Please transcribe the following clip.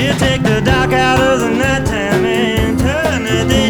You take the dark out of the nighttime and turn the day